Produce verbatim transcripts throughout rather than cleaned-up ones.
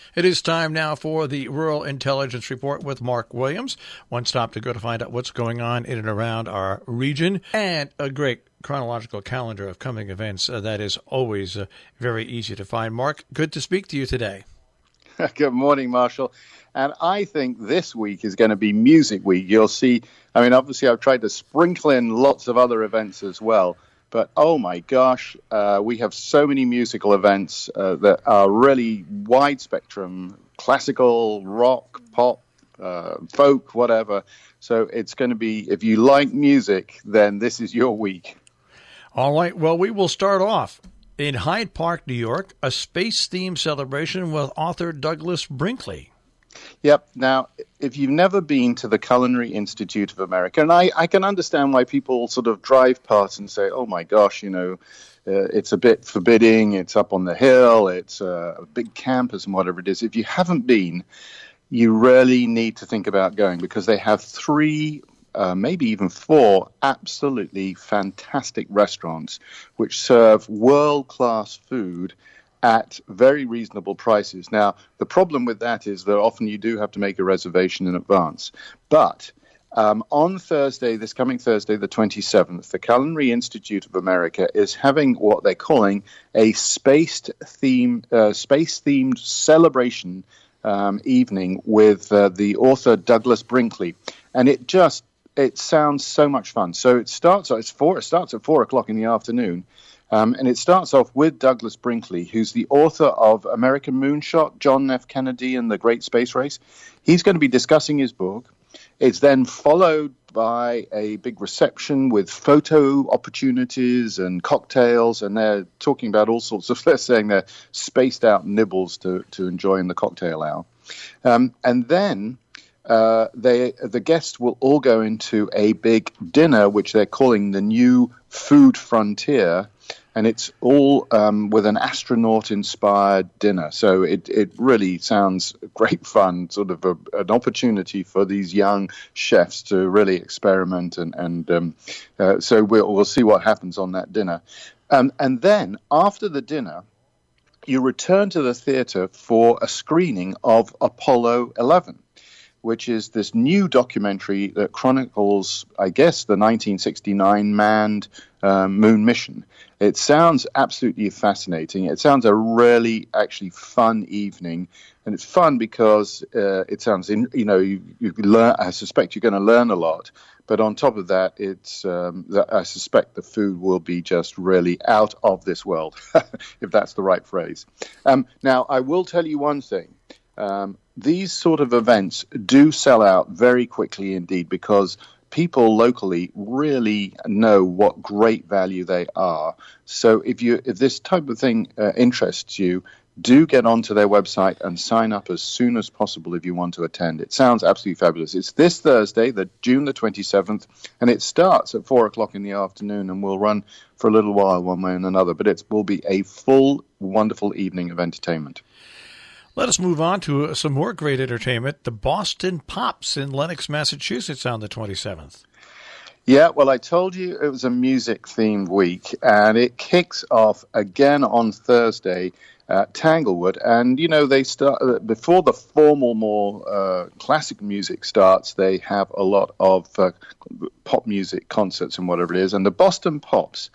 It is time now for the Rural Intelligence Report with Mark Williams. One stop to go to find out what's going on in and around our region, and a great chronological calendar of coming events uh, that is always uh, very easy to find. Mark, good to speak to you today. Good morning, Marshall. And I think this week is going to be Music Week. You'll see, I mean, obviously I've tried to sprinkle in lots of other events as well. But, oh, my gosh, uh, we have so many musical events uh, that are really wide spectrum, classical, rock, pop, uh, folk, whatever. So it's going to be, if you like music, then this is your week. All right. Well, we will start off in Hyde Park, New York, a space-themed celebration with author Douglas Brinkley. Yep. Now, if you've never been to the Culinary Institute of America, and I, I can understand why people sort of drive past and say, oh, my gosh, you know, uh, it's a bit forbidding, it's up on the hill, it's uh, a big campus and whatever it is. If you haven't been, you really need to think about going, because they have three, uh, maybe even four absolutely fantastic restaurants which serve world-class food at very reasonable prices. Now, the problem with that is that often you do have to make a reservation in advance. But um, on Thursday, this coming Thursday, the twenty-seventh, the Culinary Institute of America is having what they're calling a space theme, uh, space-themed celebration um, evening with uh, the author Douglas Brinkley. And it just, it sounds so much fun. So it starts, it's four, it starts at four o'clock in the afternoon. Um, and it starts off with Douglas Brinkley, who's the author of American Moonshot, John F. Kennedy and the Great Space Race. He's going to be discussing his book. It's then followed by a big reception with photo opportunities and cocktails, and they're talking about all sorts of, they're saying they're spaced out nibbles to, to enjoy in the cocktail hour. Um, and then uh, they, the guests will all go into a big dinner, which they're calling the New Food Frontier. And it's all um, with an astronaut-inspired dinner. So it, it really sounds great fun, sort of a, an opportunity for these young chefs to really experiment. And, and um, uh, so we'll, we'll see what happens on that dinner. Um, and then after the dinner, you return to the theater for a screening of Apollo eleven, which is this new documentary that chronicles, I guess, the nineteen sixty-nine manned um, moon mission. It sounds absolutely fascinating. It sounds a really, actually fun evening. And it's fun because uh, it sounds, in, you know, you, you learn, I suspect you're going to learn a lot. But on top of that, it's um, I suspect the food will be just really out of this world, if that's the right phrase. Um, now, I will tell you one thing. Um, these sort of events do sell out very quickly indeed, because people locally really know what great value they are. So if you if this type of thing uh, interests you, do get onto their website and sign up as soon as possible if you want to attend. It sounds absolutely fabulous. It's this Thursday, the June the twenty-seventh, and it starts at four o'clock in the afternoon and will run for a little while one way and another. But it will be a full, wonderful evening of entertainment. Let us move on to some more great entertainment. The Boston Pops in Lenox, Massachusetts on the twenty-seventh. Yeah, well, I told you it was a music-themed week, and it kicks off again on Thursday at Tanglewood. And, you know, they start before the formal, more uh, classic music starts, they have a lot of uh, pop music concerts and whatever it is. And the Boston Pops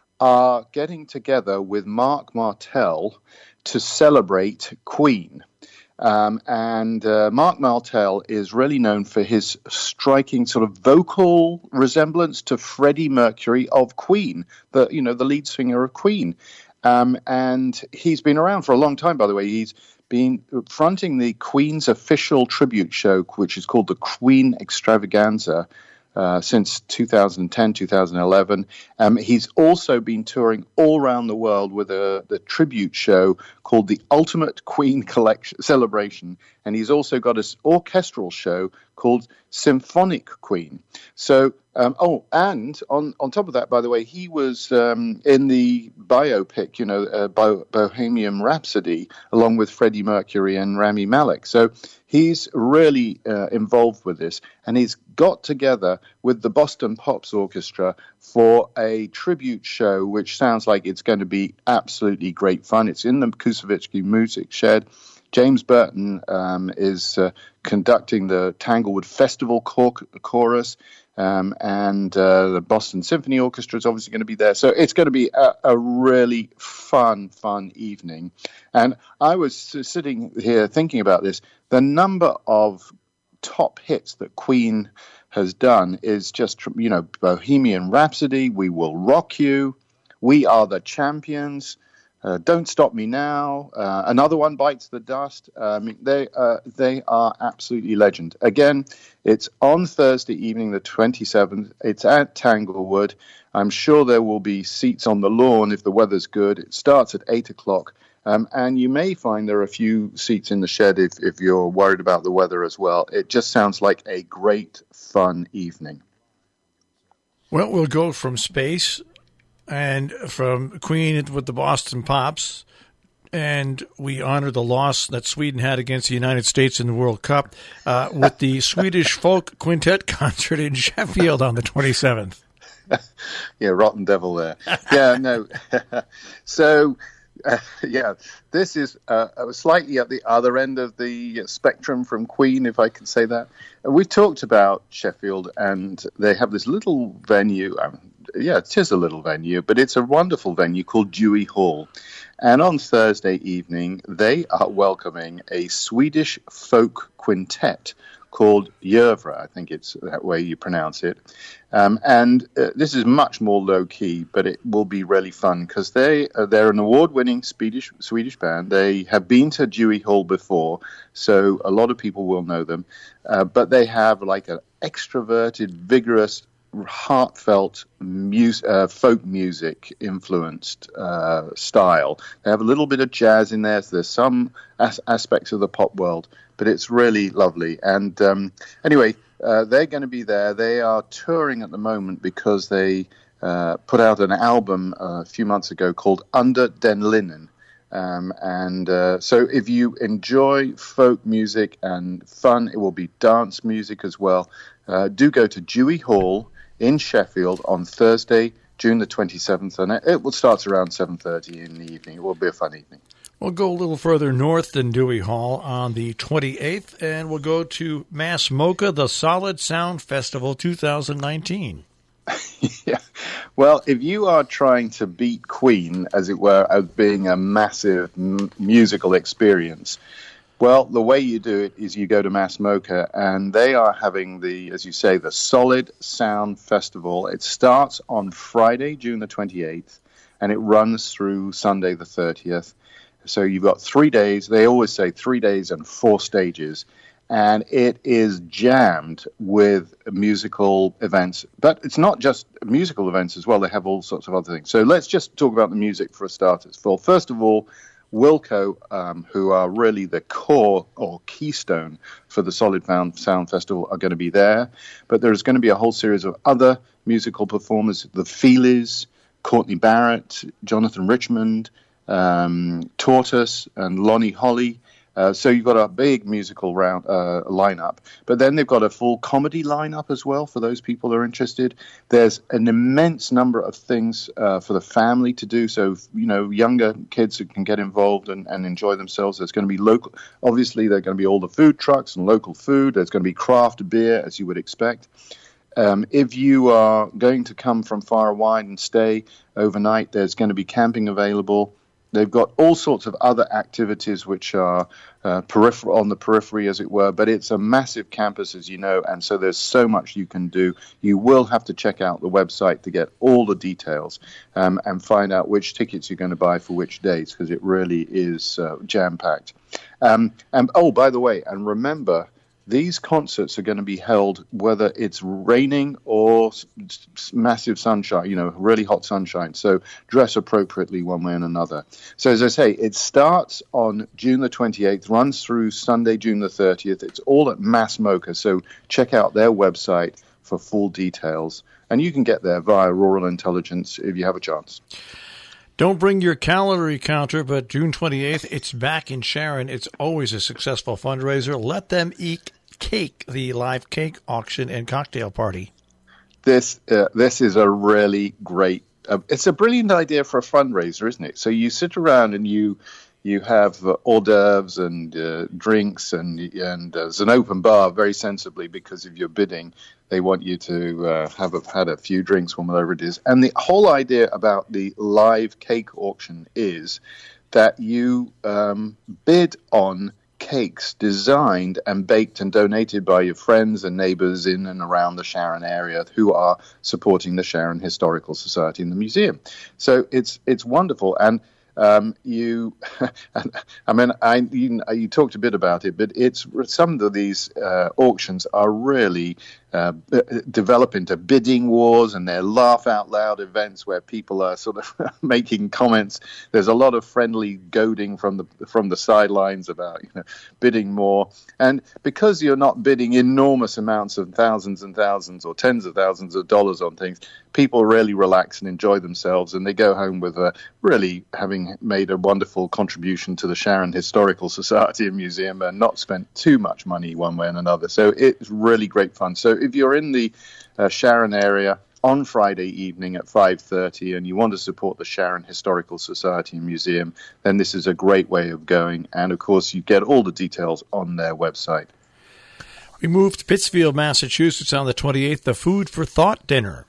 are getting together with Mark Martell to celebrate Queen. Um, and uh, Mark Martell is really known for his striking sort of vocal resemblance to Freddie Mercury of Queen, the you know the lead singer of Queen. Um, and he's been around for a long time, by the way. He's been fronting the Queen's official tribute show, which is called the Queen Extravaganza, Uh, since two thousand ten, two thousand eleven. Um, he's also been touring all around the world with a the tribute show called the Ultimate Queen Collection Celebration, and he's also got an orchestral show called Symphonic Queen. So, um, oh, and on, on top of that, by the way, he was um, in the biopic, you know, uh, Bo- Bohemian Rhapsody, along with Freddie Mercury and Rami Malek. So he's really uh, involved with this, and he's got together with the Boston Pops Orchestra for a tribute show, which sounds like it's going to be absolutely great fun. It's in the Kusevitsky Music Shed. James Burton um, is uh, conducting the Tanglewood Festival Chor- Chorus. Um, and uh, the Boston Symphony Orchestra is obviously going to be there. So it's going to be a, a really fun, fun evening. And I was sitting here thinking about this. The number of top hits that Queen has done is just, you know, Bohemian Rhapsody, We Will Rock You, We Are the Champions, Uh, Don't Stop Me Now. Uh, another one, Bites the Dust. Um, they uh, they are absolutely legend. Again, it's on Thursday evening, the twenty-seventh. It's at Tanglewood. I'm sure there will be seats on the lawn if the weather's good. It starts at eight o'clock. Um, and you may find there are a few seats in the shed if, if you're worried about the weather as well. It just sounds like a great, fun evening. Well, we'll go from space and from Queen with the Boston Pops, and we honor the loss that Sweden had against the United States in the World Cup uh, with the Swedish Folk Quintet concert in Sheffield on the twenty-seventh. Yeah, rotten devil there. Yeah, no. So, uh, yeah, this is uh, slightly at the other end of the spectrum from Queen, if I can say that. We've talked about Sheffield, and they have this little venue. Um, yeah, it is a little venue, but it's a wonderful venue called Dewey Hall. And on Thursday evening, they are welcoming a Swedish folk quintet called Jövra. I think it's that way you pronounce it. Um, and uh, this is much more low-key, but it will be really fun because they, uh, they're an award-winning Swedish, Swedish band. They have been to Dewey Hall before, so a lot of people will know them. Uh, but they have like an extroverted, vigorous, heartfelt mus- uh, folk music influenced uh, style. They have a little bit of jazz in there. So there's some as- aspects of the pop world, but it's really lovely. And um, anyway, uh, they're going to be there. They are touring at the moment because they uh, put out an album uh, a few months ago called Under den Linden. Um, and uh, so if you enjoy folk music and fun, it will be dance music as well. Uh, do go to Dewey Hall in Sheffield on Thursday, June the twenty-seventh, and it will start around seven thirty in the evening. It will be a fun evening. We'll go a little further north than Dewey Hall on the twenty-eighth, and we'll go to Mass MoCA, the Solid Sound Festival two thousand nineteen. Yeah. Well, if you are trying to beat Queen, as it were, as being a massive m- musical experience, well, the way you do it is you go to Mass MoCA, and they are having the, as you say, the Solid Sound Festival. It starts on Friday, June the twenty-eighth, and it runs through Sunday the thirtieth. So you've got three days. They always say three days and four stages. And it is jammed with musical events. But it's not just musical events as well. They have all sorts of other things. So let's just talk about the music for a start. Well, first of all, Wilco, um, who are really the core or keystone for the Solid Sound Festival, are going to be there. But there's going to be a whole series of other musical performers, the Feelies, Courtney Barrett, Jonathan Richmond, um, Tortoise, and Lonnie Holly. Uh, so you've got a big musical round uh, lineup, but then they've got a full comedy lineup as well for those people who are interested. There's an immense number of things uh, for the family to do, so you know younger kids who can get involved and, and enjoy themselves. There's going to be local, obviously there are going to be all the food trucks and local food. There's going to be craft beer, as you would expect. Um, if you are going to come from far and wide and stay overnight, there's going to be camping available. They've got all sorts of other activities which are uh, peripheral on the periphery, as it were, but it's a massive campus, as you know, and so there's so much you can do. You will have to check out the website to get all the details um, and find out which tickets you're going to buy for which days, because it really is uh, jam-packed. Um, and oh, by the way, and remember, these concerts are going to be held whether it's raining or s- s- massive sunshine, you know, really hot sunshine. So dress appropriately one way and another. So as I say, it starts on June the twenty-eighth, runs through Sunday, June the thirtieth. It's all at Mass MoCA. So check out their website for full details. And you can get there via Rural Intelligence if you have a chance. Don't bring your calorie counter, but June twenty-eighth, it's back in Sharon. It's always a successful fundraiser. Let them eat cake, the live cake auction and cocktail party. This uh, this is a really great, uh, it's a brilliant idea for a fundraiser, isn't it? So you sit around and you You have uh, hors d'oeuvres and uh, drinks, and and there's an open bar, very sensibly, because if you're bidding, they want you to uh, have a, had a few drinks or whatever it is. And the whole idea about the live cake auction is that you um, bid on cakes designed and baked and donated by your friends and neighbors in and around the Sharon area who are supporting the Sharon Historical Society and the museum. So it's it's wonderful. And Um, you, I mean, I you, you talked a bit about it, but it's some of these uh, auctions are really uh, develop into bidding wars, and they're laugh out loud events where people are sort of making comments. There's a lot of friendly goading from the from the sidelines about you know bidding more, and because you're not bidding enormous amounts of thousands and thousands or tens of thousands of dollars on things, people really relax and enjoy themselves, and they go home with a really having made a wonderful contribution to the Sharon Historical Society and Museum and not spent too much money one way and another. So it's really great fun. So if you're in the uh, Sharon area on Friday evening at five thirty and you want to support the Sharon Historical Society and Museum, then this is a great way of going. And, of course, you get all the details on their website. We moved to Pittsfield, Massachusetts on the twenty-eighth, the Food for Thought dinner.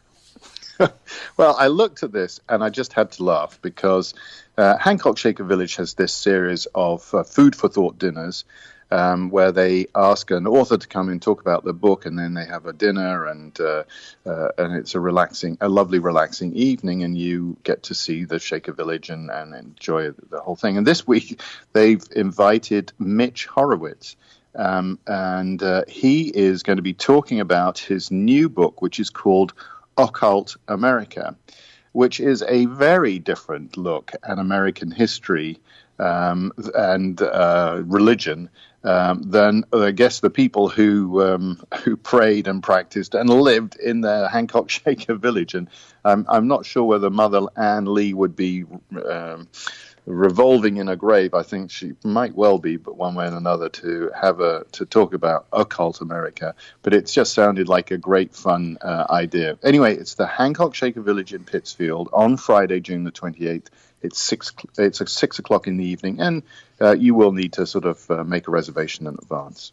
Well, I looked at this and I just had to laugh because uh, Hancock Shaker Village has this series of uh, food for thought dinners um, where they ask an author to come and talk about the book, and then they have a dinner, and uh, uh, and it's a relaxing, a lovely, relaxing evening, and you get to see the Shaker Village and, and enjoy the whole thing. And this week they've invited Mitch Horowitz. Um, and uh, he is going to be talking about his new book, which is called Occult America, which is a very different look at American history um, and uh, religion um, than, I guess, the people who um, who prayed and practiced and lived in the Hancock Shaker Village. And I'm, I'm not sure whether Mother Ann Lee would be um, revolving in a grave. I think she might well be, but one way and another, to have a to talk about occult America. But it just sounded like a great fun uh, idea. Anyway, it's the Hancock Shaker Village in Pittsfield on Friday, June the twenty-eighth. It's six. It's at six o'clock in the evening, and uh, you will need to sort of uh, make a reservation in advance.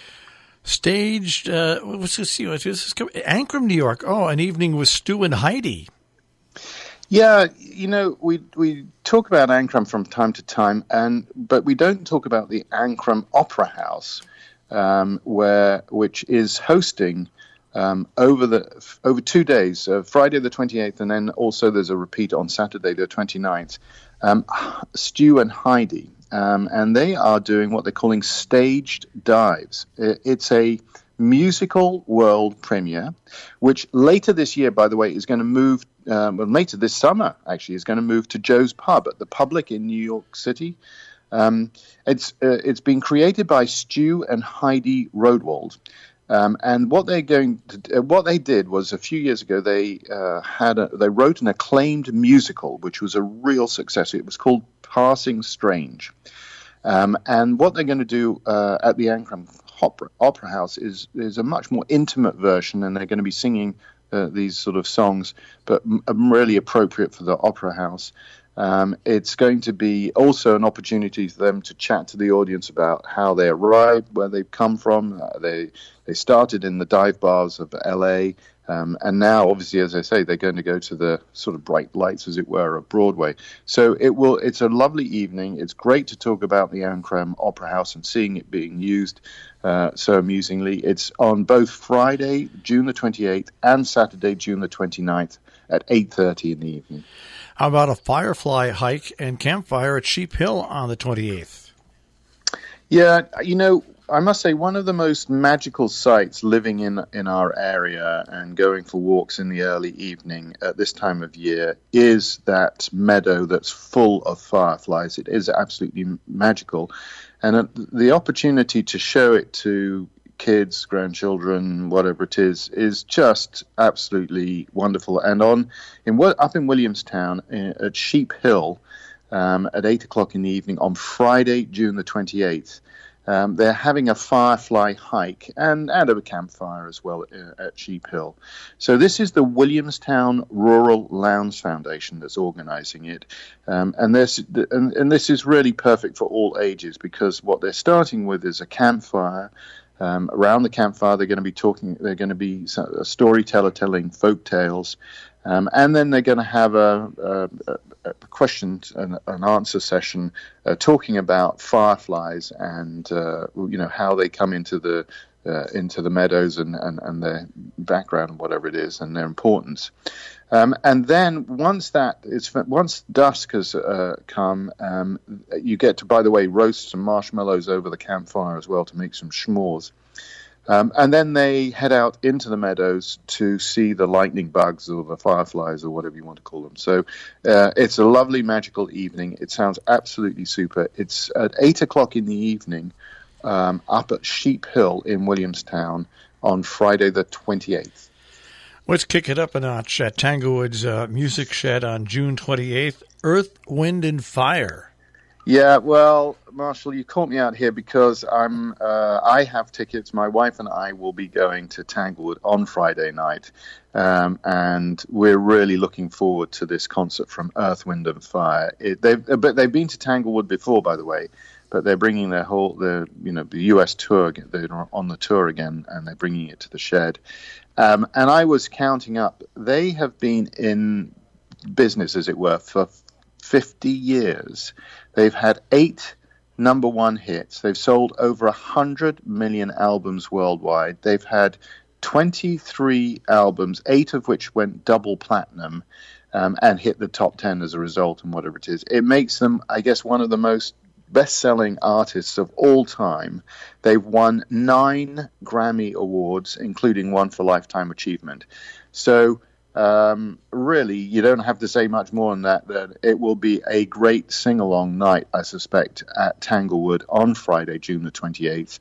Staged. Uh, what's this? What's this? Ancram, New York. Oh, an evening with Stu and Heidi. Yeah, you know, we we talk about Ancram from time to time, and but we don't talk about the Ancram Opera House, um, where which is hosting um, over the over two days, uh, Friday the twenty-eighth, and then also there's a repeat on Saturday the twenty-ninth. Um, Stu and Heidi, um, and they are doing what they're calling staged dives. It's a musical world premiere, which later this year, by the way, is going to move. Um, well, later this summer, actually, is going to move to Joe's Pub at the Public in New York City. Um, it's uh, it's been created by Stu and Heidi Rodewald, um, and what they're going to, uh, what they did was a few years ago they uh, had a, they wrote an acclaimed musical, which was a real success. It was called Passing Strange, um, and what they're going to do uh, at the Ancram Opera, Opera House is is a much more intimate version, and they're going to be singing Uh, these sort of songs, but m- really appropriate for the opera house. Um, it's going to be also an opportunity for them to chat to the audience about how they arrived, where they've come from. Uh, they they started in the dive bars of L A, um, and now, obviously, as I say, they're going to go to the sort of bright lights, as it were, of Broadway. So it will. It's a lovely evening. It's great to talk about the Ancram Opera House and seeing it being used uh, so amusingly. It's on both Friday, June the twenty-eighth, and Saturday, June the twenty-ninth, at eight thirty in the evening. How about a firefly hike and campfire at Sheep Hill on the twenty-eighth? Yeah, you know, I must say one of the most magical sights living in, in our area and going for walks in the early evening at this time of year is that meadow that's full of fireflies. It is absolutely magical. And uh, the opportunity to show it to kids, grandchildren, whatever it is, is just absolutely wonderful. And on in up in Williamstown at Sheep Hill um, at eight o'clock in the evening on Friday, June the twenty-eighth, Um, they're having a firefly hike and, and a campfire as well uh, at Sheep Hill. So this is the Williamstown Rural Lounge Foundation that's organizing it. Um, and, this, and, and this is really perfect for all ages, because what they're starting with is a campfire. Um, around the campfire, they're going to be talking, they're going to be a storyteller telling folk tales. Um, and then they're going to have a, a, a question and an answer session uh, talking about fireflies and uh, you know how they come into the uh, into the meadows and, and, and their background and whatever it is and their importance. Um, and then once that is once dusk has uh, come, um, you get to, by the way, roast some marshmallows over the campfire as well to make some s'mores. Um, and then they head out into the meadows to see the lightning bugs or the fireflies or whatever you want to call them. So uh, it's a lovely, magical evening. It sounds absolutely super. It's at eight o'clock in the evening um, up at Sheep Hill in Williamstown on Friday the twenty-eighth. Let's kick it up a notch at Tanglewood's uh, Music Shed on June twenty-eighth. Earth, Wind, and Fire. Yeah, well, Marshall, you caught me out here because I'm. Uh, I have tickets. My wife and I will be going to Tanglewood on Friday night, um, and we're really looking forward to this concert from Earth, Wind, and Fire. It, they've, but they've been to Tanglewood before, by the way. But they're bringing their whole, the you know, the U S tour. They're on the tour again, and they're bringing it to the Shed. Um, and I was counting up. They have been in business, as it were, for fifty years. They've had eight number one hits. They've sold over one hundred million albums worldwide. They've had twenty-three albums, eight of which went double platinum um, and hit the top ten as a result, and whatever it is. It makes them, I guess, one of the most best-selling artists of all time. They've won nine Grammy Awards, including one for Lifetime Achievement. So Um, really, you don't have to say much more than that, that it will be a great sing-along night, I suspect, at Tanglewood on Friday, June the twenty-eighth.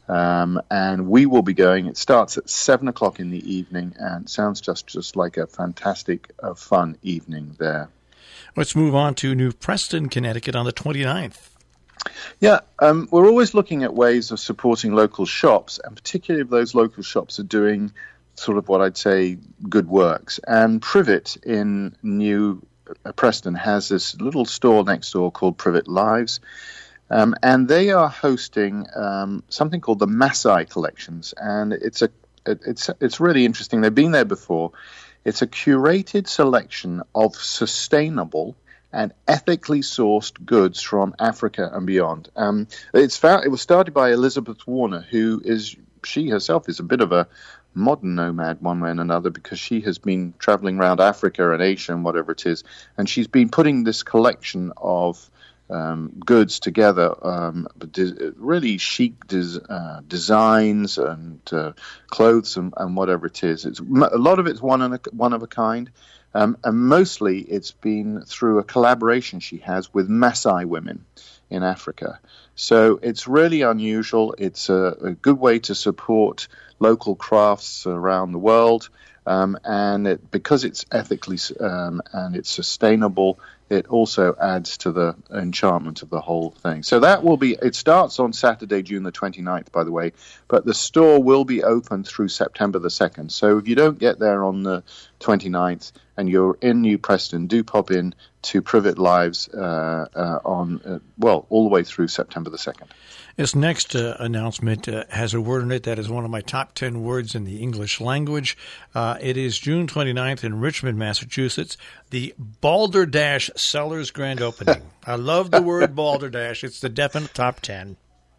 Um, and we will be going. It starts at seven o'clock in the evening and sounds just, just like a fantastic, uh, fun evening there. Let's move on to New Preston, Connecticut on the twenty-ninth. Yeah, um, we're always looking at ways of supporting local shops, and particularly if those local shops are doing sort of what I'd say good works. And Privet in New Preston has this little store next door called Privet Lives, um, and they are hosting um, something called the Maasai Collections, and it's a it's it's really interesting. They've been there before. It's a curated selection of sustainable and ethically sourced goods from Africa and beyond. Um, it's found, it was started by Elizabeth Warner, who is she herself is a bit of a modern nomad one way and another, because she has been traveling around Africa and Asia and whatever it is, and she's been putting this collection of um, goods together, um, really chic des- uh, designs and uh, clothes and, and whatever it is. It's a lot of it's one, and a, one of a kind, um, and mostly it's been through a collaboration she has with Maasai women in Africa. So it's really unusual. It's a, a good way to support local crafts around the world, um, and it, because it's ethically um, and it's sustainable, it also adds to the enchantment of the whole thing. So that will be, it starts on Saturday, June the twenty-ninth, by the way, but the store will be open through September the second. So if you don't get there on the twenty-ninth and you're in New Preston, do pop in to Privet Lives uh, uh, on, uh, well, all the way through September the second. This next uh, announcement uh, has a word in it that is one of my top ten words in the English language. Uh, it is June twenty-ninth in Richmond, Massachusetts, the Balderdash Cellars Grand Opening. I love the word Balderdash. It's the definite top ten.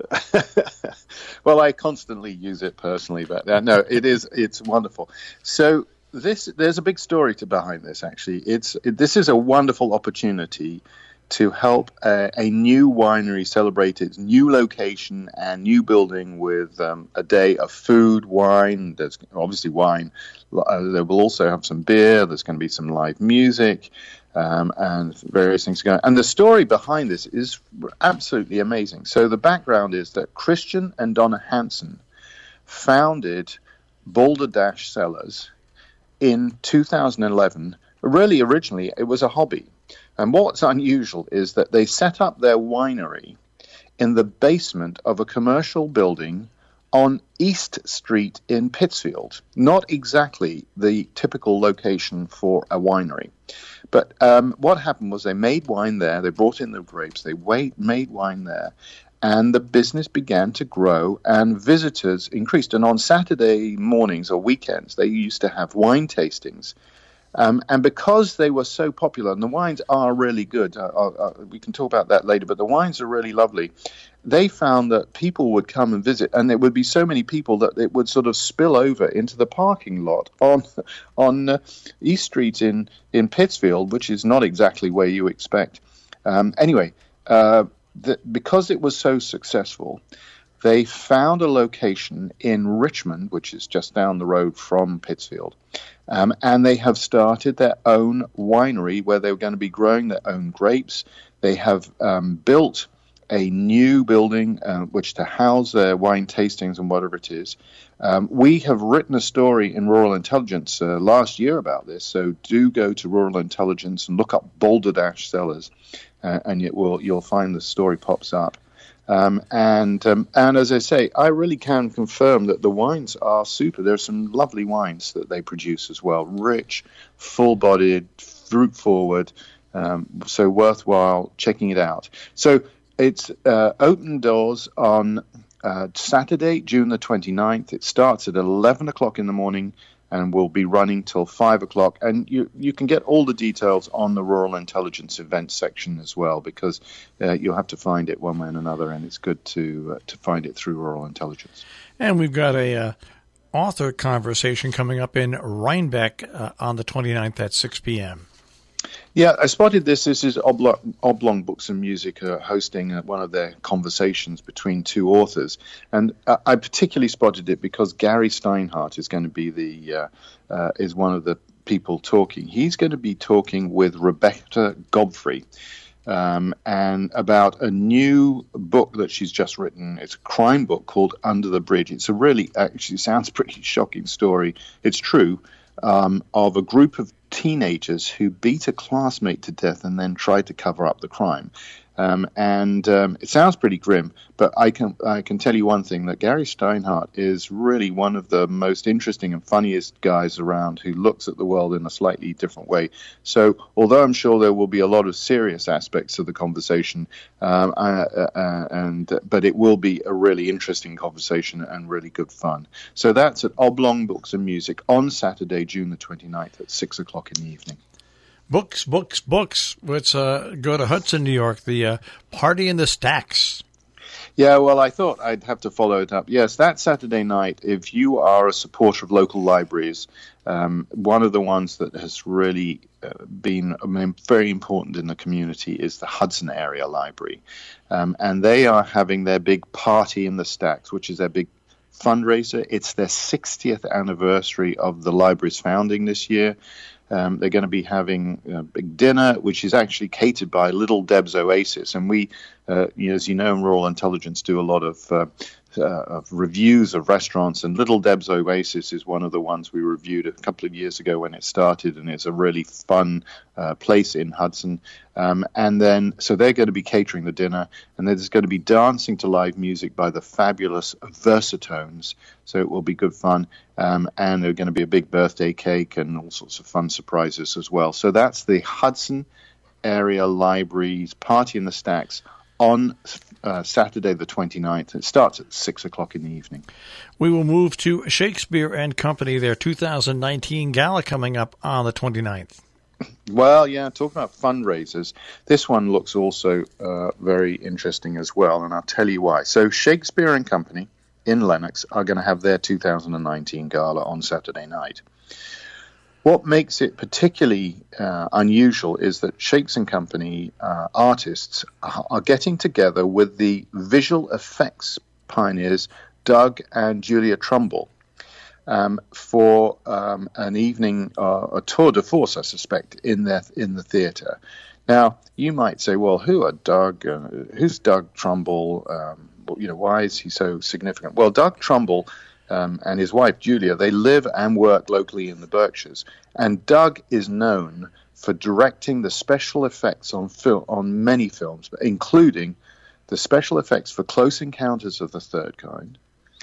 Well, I constantly use it personally, but uh, no, it is, it's wonderful. So this, there's a big story to behind this, actually. It's it, this is a wonderful opportunity to help a, a new winery celebrate its new location and new building with um, a day of food, wine. There's obviously wine. Uh, they will also have some beer. There's going to be some live music um, and various things going on. And the story behind this is absolutely amazing. So the background is that Christian and Donna Hansen founded Balderdash Cellars in two thousand eleven. Really, originally, it was a hobby. And what's unusual is that they set up their winery in the basement of a commercial building on East Street in Pittsfield. Not exactly the typical location for a winery. But um, what happened was they made wine there, they brought in the grapes, they wait, made wine there, and the business began to grow and visitors increased. And on Saturday mornings or weekends, they used to have wine tastings. Um, and because they were so popular, and the wines are really good, uh, uh, we can talk about that later, but the wines are really lovely, they found that people would come and visit, and there would be so many people that it would sort of spill over into the parking lot on on uh, East Street in, in Pittsfield, which is not exactly where you expect. Um, anyway, uh, the, because it was so successful, they found a location in Richmond, which is just down the road from Pittsfield, um, and they have started their own winery where they're going to be growing their own grapes. They have um, built a new building uh, which to house their wine tastings and whatever it is. Um, we have written a story in Rural Intelligence uh, last year about this, so do go to Rural Intelligence and look up Balderdash Cellars, uh, and it will, you'll find the story pops up. Um, and um, and as I say, I really can confirm that the wines are super. There's some lovely wines that they produce as well. Rich, full-bodied, fruit-forward, um, so worthwhile checking it out. So it's uh, open doors on uh, Saturday, June the twenty-ninth. It starts at eleven o'clock in the morning and will be running till five o'clock. And you, you can get all the details on the Rural Intelligence events section as well, because uh, you'll have to find it one way and another, and it's good to uh, to find it through Rural Intelligence. And we've got a uh, author conversation coming up in Rhinebeck uh, on the twenty-ninth at six p.m. Yeah, I spotted this. This is Oblong, Oblong Books and Music uh, hosting uh, one of their conversations between two authors. And uh, I particularly spotted it because Gary Steinhardt is going to be the uh, uh, is one of the people talking. He's going to be talking with Rebecca Godfrey um, and about a new book that she's just written. It's a crime book called Under the Bridge. It's a really, actually sounds pretty shocking story. It's true, um, of a group of teenagers who beat a classmate to death and then tried to cover up the crime. Um, and um, it sounds pretty grim, but I can I can tell you one thing, that Gary Steinhardt is really one of the most interesting and funniest guys around who looks at the world in a slightly different way. So although I'm sure there will be a lot of serious aspects of the conversation, um, uh, uh, and but it will be a really interesting conversation and really good fun. So that's at Oblong Books and Music on Saturday, June the twenty-ninth at six o'clock in the evening. Books, books, books. Let's uh, go to Hudson, New York, the uh, Party in the Stacks. Yeah, well, I thought I'd have to follow it up. Yes, that Saturday night, if you are a supporter of local libraries, um, one of the ones that has really uh, been I mean, very important in the community is the Hudson Area Library. Um, and they are having their big Party in the Stacks, which is their big fundraiser. It's their sixtieth anniversary of the library's founding this year. Um, they're going to be having a big dinner, which is actually catered by Little Deb's Oasis. And we, uh, as you know, in Rural Intelligence, do a lot of, uh, uh, of reviews of restaurants. And Little Deb's Oasis is one of the ones we reviewed a couple of years ago when it started. And it's a really fun uh, place in Hudson. Um, and then, so they're going to be catering the dinner. And there's going to be dancing to live music by the fabulous Versatones. So it will be good fun. Um, and there's going to be a big birthday cake and all sorts of fun surprises as well. So that's the Hudson Area Library's Party in the Stacks on uh, Saturday the twenty-ninth. It starts at six o'clock in the evening. We will move to Shakespeare and Company, their two thousand nineteen gala coming up on the twenty-ninth. Well, yeah, talking about fundraisers, this one looks also uh, very interesting as well, and I'll tell you why. So Shakespeare and Company in Lenox are going to have their two thousand nineteen gala on Saturday night. What makes it particularly uh, unusual is that Shakes and Company uh, artists are getting together with the visual effects pioneers Doug and Julia Trumbull um, for um, an evening, uh, a tour de force, I suspect, in their in the theatre. Now, you might say, well, who are Doug? Uh, who's Doug Trumbull? Um, you know, why is he so significant? Well, Doug Trumbull um, and his wife, Julia, they live and work locally in the Berkshires. And Doug is known for directing the special effects on fil- on many films, including the special effects for Close Encounters of the Third Kind,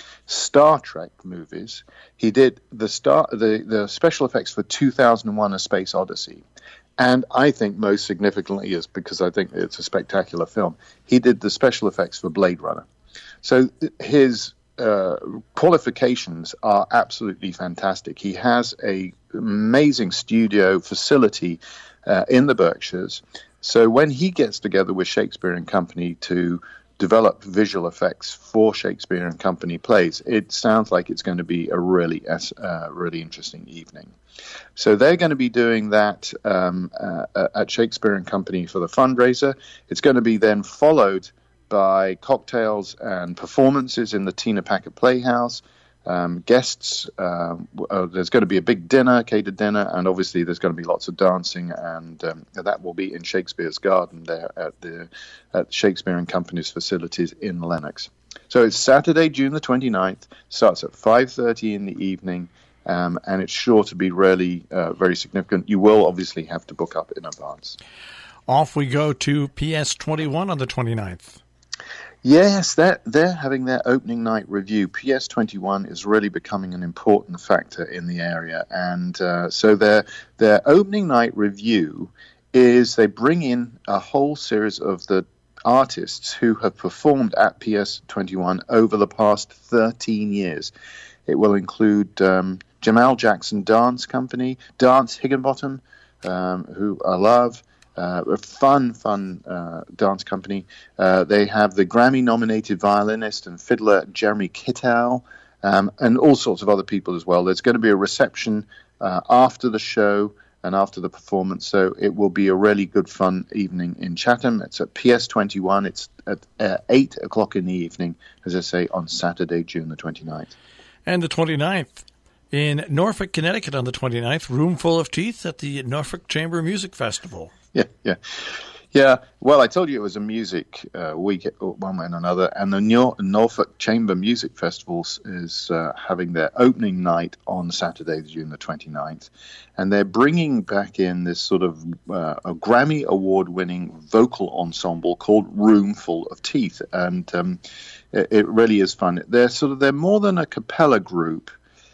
Star Trek movies. He did the star the, the special effects for two thousand one: A Space Odyssey. And I think most significantly is because I think it's a spectacular film. He did the special effects for Blade Runner. So his uh, qualifications are absolutely fantastic. He has a amazing studio facility uh, in the Berkshires. So when he gets together with Shakespeare and Company to develop visual effects for Shakespeare and Company plays, it sounds like it's going to be a really, uh, really interesting evening. So they're going to be doing that um, uh, at Shakespeare and Company for the fundraiser. It's going to be then followed by cocktails and performances in the Tina Packard Playhouse. Um, guests, uh, uh, there's going to be a big dinner, catered dinner, and obviously there's going to be lots of dancing, and um, that will be in Shakespeare's Garden there at the at Shakespeare and Company's facilities in Lenox. So it's Saturday, June the twenty-ninth, starts at five thirty in the evening, um, and it's sure to be really uh, very significant. You will obviously have to book up in advance. Off we go to P S twenty-one on the twenty-ninth. Yes, they're, they're having their opening night review. P S twenty-one is really becoming an important factor in the area. And uh, so their their opening night review is they bring in a whole series of the artists who have performed at P S twenty-one over the past thirteen years. It will include um, Jamal Jackson Dance Company, Dance Higginbottom, um, who I love. Uh, a fun, fun uh, dance company. Uh, they have the Grammy-nominated violinist and fiddler Jeremy Kittow, um, and all sorts of other people as well. There's going to be a reception uh, after the show and after the performance, so it will be a really good, fun evening in Chatham. It's at P S twenty-one. It's at uh, eight o'clock in the evening, as I say, on Saturday, June the twenty-ninth. And the twenty-ninth. In Norfolk, Connecticut on the twenty-ninth, Room Full of Teeth at the Norfolk Chamber Music Festival. Yeah, yeah. Yeah, well, I told you it was a music uh, week, one way and another, and the Nor- Norfolk Chamber Music Festival is uh, having their opening night on Saturday, June the twenty-ninth, and they're bringing back in this sort of uh, a Grammy Award-winning vocal ensemble called Room Full of Teeth, and um, it, it really is fun. They're sort of they're more than a cappella group.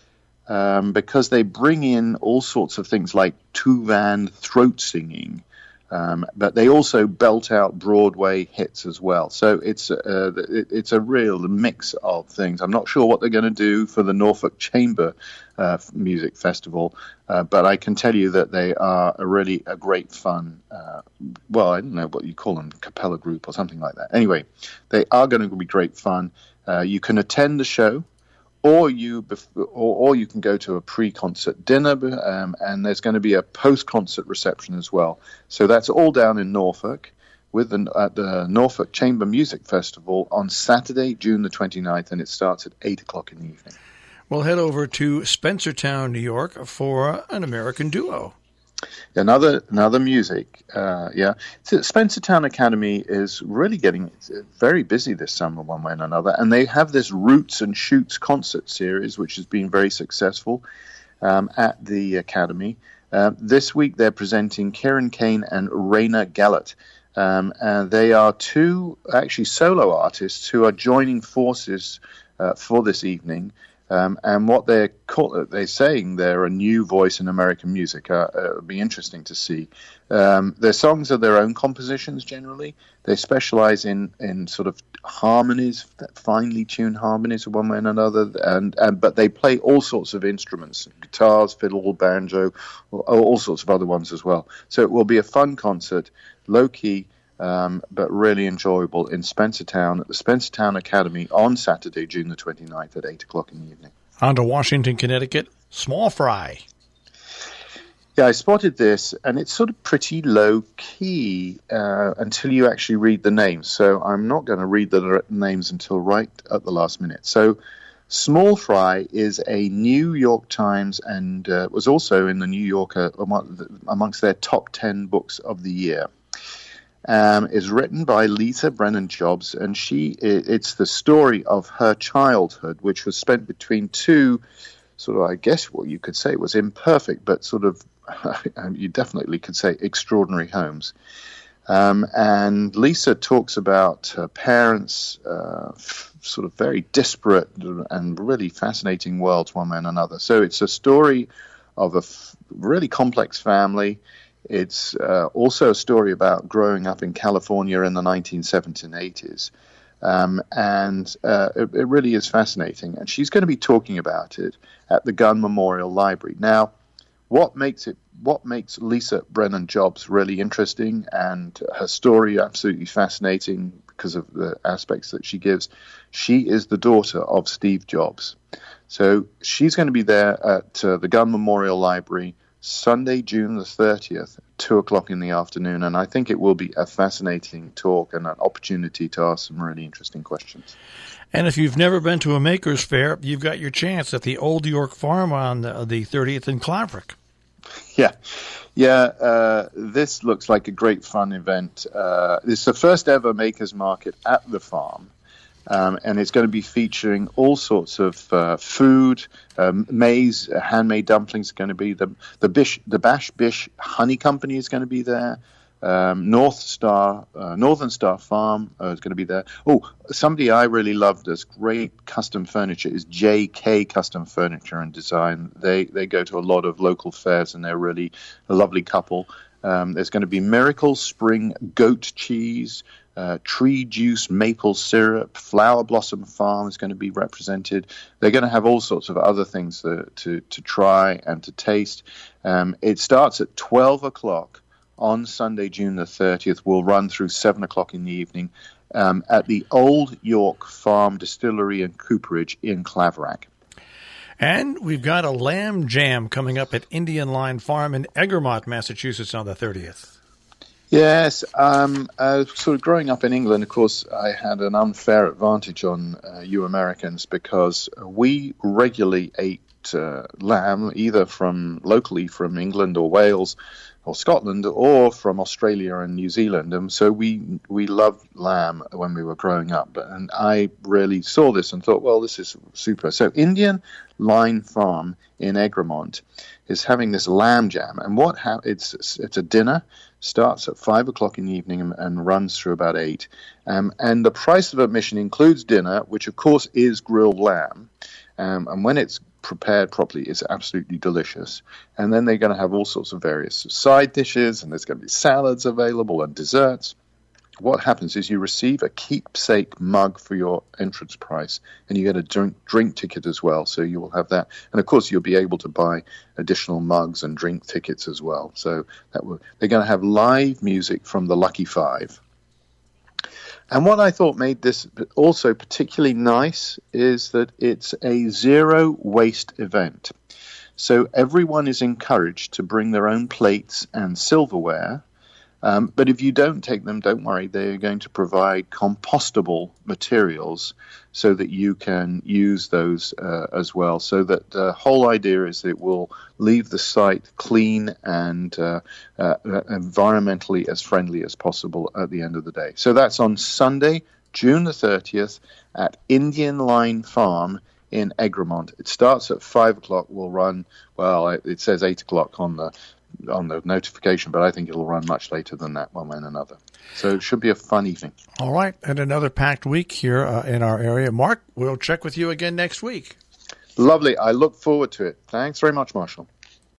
Um, because they bring in all sorts of things like Tuvan throat singing, um, but they also belt out Broadway hits as well. So it's uh, it, it's a real mix of things. I'm not sure what they're going to do for the Norfolk Chamber uh, Music Festival, uh, but I can tell you that they are a really a great fun, uh, well, I don't know what you call them, cappella group or something like that. Anyway, they are going to be great fun. Uh, you can attend the show. Or you, or, or you can go to a pre-concert dinner, um, and there's going to be a post-concert reception as well. So that's all down in Norfolk, with the, at the Norfolk Chamber Music Festival on Saturday, June the twenty-ninth, and it starts at eight o'clock in the evening. We'll head over to Spencertown, New York, for an American duo. Another another music, uh, yeah. So Spencertown Academy is really getting very busy this summer, one way and another, and they have this Roots and Shoots concert series, which has been very successful um, at the Academy. Uh, this week they're presenting Kieran Kane and Raina Gallett. Um, and they are two actually solo artists who are joining forces uh, for this evening. Um, and what they're call, they're saying they're a new voice in American music. Uh, uh, it'll be interesting to see. Um, their songs are their own compositions generally. They specialize in, in sort of harmonies, finely tuned harmonies of one way and another. And, and but they play all sorts of instruments: guitars, fiddle, banjo, all, all sorts of other ones as well. So it will be a fun concert, low key. Um, but really enjoyable in Spencertown at the Spencertown Academy on Saturday, June the twenty-ninth at eight o'clock in the evening. On to Washington, Connecticut, Small Fry. Yeah, I spotted this, and it's sort of pretty low-key uh, until you actually read the names. So I'm not going to read the names until right at the last minute. So Small Fry is a New York Times and uh, was also in the New Yorker amongst their top ten books of the year. Um, is written by Lisa Brennan Jobs, and she it's the story of her childhood, which was spent between two sort of, I guess what you could say was imperfect, but sort of, you definitely could say extraordinary homes. Um, and Lisa talks about her parents, uh, f- sort of very disparate and really fascinating worlds, one way and another. So it's a story of a f- really complex family. It's uh, also a story about growing up in California in the nineteen seventies and eighties. Um, and uh, it, it really is fascinating. And she's going to be talking about it at the Gun Memorial Library. Now, what makes it what makes Lisa Brennan Jobs really interesting, and her story absolutely fascinating because of the aspects that she gives? She is the daughter of Steve Jobs. So she's going to be there at uh, the Gun Memorial Library Sunday, June the thirtieth, two o'clock in the afternoon, and I think it will be a fascinating talk and an opportunity to ask some really interesting questions. And if you've never been to a Makers Fair, you've got your chance at the Old York Farm on the, the thirtieth in Claverick. Yeah, yeah. Uh, this looks like a great fun event. Uh, it's the first ever Makers Market at the farm. Um, and it's going to be featuring all sorts of uh, food. Um, maize, uh, handmade dumplings are going to be the the Bish, the Bash Bish Honey Company is going to be there. Um, North Star, uh, Northern Star Farm uh, is going to be there. Oh, somebody I really love does great custom furniture is J K Custom Furniture and Design. They they go to a lot of local fairs, and they're really a lovely couple. Um, there's going to be Miracle Spring Goat Cheese. Uh, tree juice, maple syrup, Flower Blossom Farm is going to be represented. They're going to have all sorts of other things to to, to try and to taste. Um, it starts at twelve o'clock on Sunday, June the thirtieth. Will run through seven o'clock in the evening um, at the Old York Farm Distillery and Cooperage in Claverack. And we've got a lamb jam coming up at Indian Line Farm in Egremont, Massachusetts on the thirtieth. Yes, um, uh, sort of growing up in England, of course, I had an unfair advantage on uh, you Americans because we regularly ate uh, lamb either from locally from England or Wales or Scotland or from Australia and New Zealand. And so we we loved lamb when we were growing up. And I really saw this and thought, well, this is super. So Indian Line Farm in Egremont is having this lamb jam. And what ha- it's it's a dinner. Starts at five o'clock in the evening and, and runs through about eight. Um, and the price of admission includes dinner, which, of course, is grilled lamb. Um, and when it's prepared properly, it's absolutely delicious. And then they're going to have all sorts of various side dishes, and there's going to be salads available and desserts. What happens is you receive a keepsake mug for your entrance price, and you get a drink, drink ticket as well. So you will have that. And, of course, you'll be able to buy additional mugs and drink tickets as well. So that will, they're going to have live music from the Lucky Five. And what I thought made this also particularly nice is that it's a zero-waste event. So everyone is encouraged to bring their own plates and silverware. Um, but if you don't take them, don't worry. They're going to provide compostable materials so that you can use those uh, as well. So that the whole idea is that it will leave the site clean and uh, uh, environmentally as friendly as possible at the end of the day. So that's on Sunday, June the thirtieth at Indian Line Farm in Egremont. It starts at five o'clock. Will run, well, it says eight o'clock on the on the notification, but I think it'll run much later than that, one way and another. So it should be a fun evening. All right, and another packed week here uh, in our area. Mark, we'll check with you again next week. Lovely. I look forward to it. Thanks very much, Marshall.